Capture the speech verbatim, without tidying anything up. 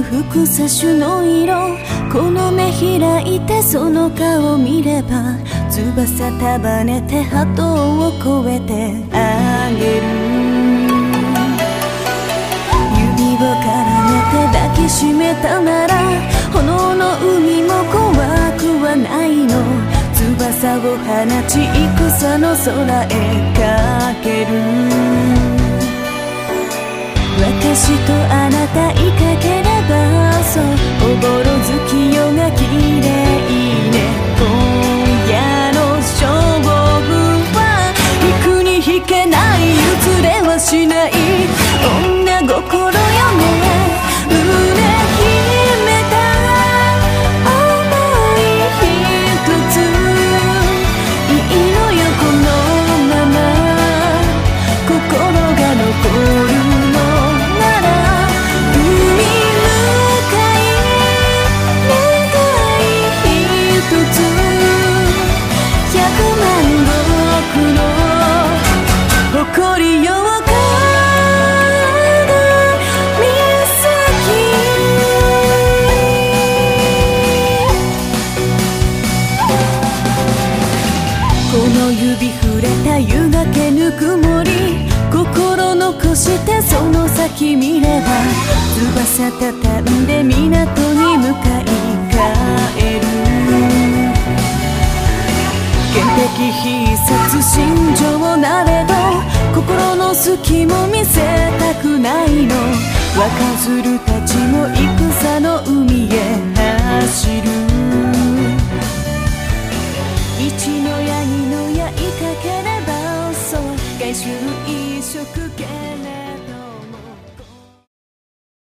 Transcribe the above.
吹く車種の色、この目開いてその顔見れば、翼束ねて波動を越えてあげる。指を絡めて抱きしめたなら、炎の海も怖くはないの。翼を放ち戦の空へかける。私とあなたいかければ、そうおぼろ月夜が綺麗ね。今夜の勝負は引くに引けない、譲れはしない女心よね。胸秘めた想い一つ、いいのよこのまま心が残る。誇りよかこの指触れた湯がけぬくもり、心残してその先見れば、翼たたんで港に向かい帰る。天敵必殺心情なれど、心の隙も見せたくないの。若鶴たちも戦の海へ走る。一の矢二の矢追いかければ、そう外周一色けれ